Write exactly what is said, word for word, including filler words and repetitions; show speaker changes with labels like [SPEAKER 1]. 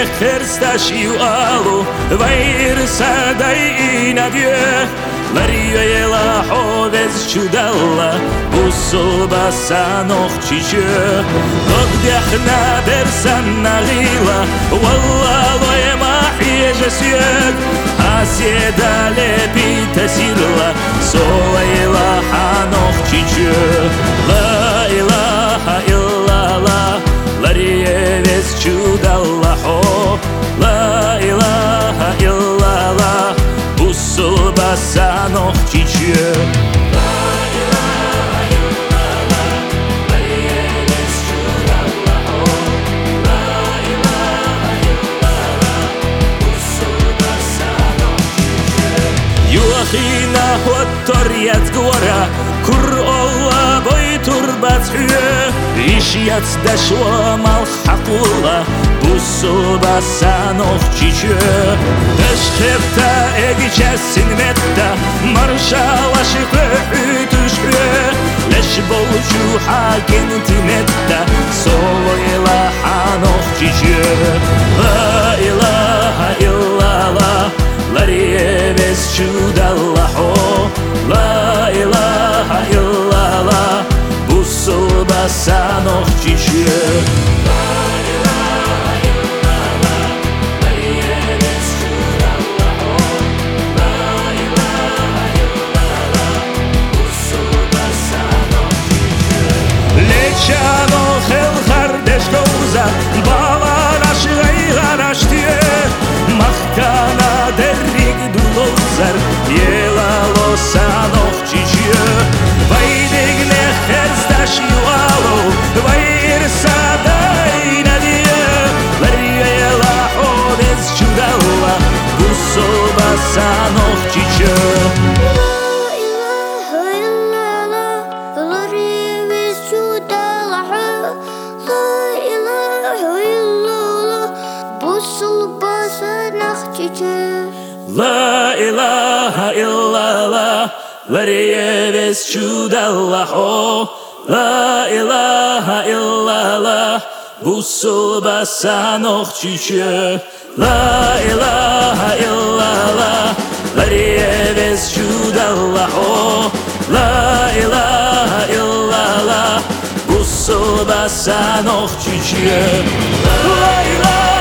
[SPEAKER 1] herstašiu alu, vairsa dai na Dieu. Lario la hovez čudala, usulba sa nohčiće. Dok djahna bersan nagila, wallah lo je mahije svijet. Asjeda lepita sirla, sola ilaha nohčiće. La ilaha illallah, lario vez čudala ho. La ilaha illallah, usulba sa nohčiće. La ilaha illallah, lario vez čudala ho. La ilaha illallah, usulba sa nohčiće. Juahina hotorjac gora, kur olla boj turbac hüye. İşyat daşwa mal hakulla, usulba sa nohčiće. Eşkepta egçesin metta, marşalaşı pöhütüşü. Leş bolcu hakinti metta, solo ilaha nohčiće. La ilaha illallah, lario vez čudala ho. La ilaha illallah, usulba sa nohčiće. Lećano helhar deškouza, bala naš gajra naštije. Mahkana derrik dulozar, jelalo sa nohčiće. Vajdig ne herstaši alo, vajir sadaj na Dieu. Lario je la hovez čudala, usulba sa nohčiće. La ilaha illallah, lario vez čudala ho. La ilaha illallah, usulba sa nohčiće. La ilaha illallah, lario vez čudala ho. La ilaha illallah, usulba sa nohčiće. La ilaha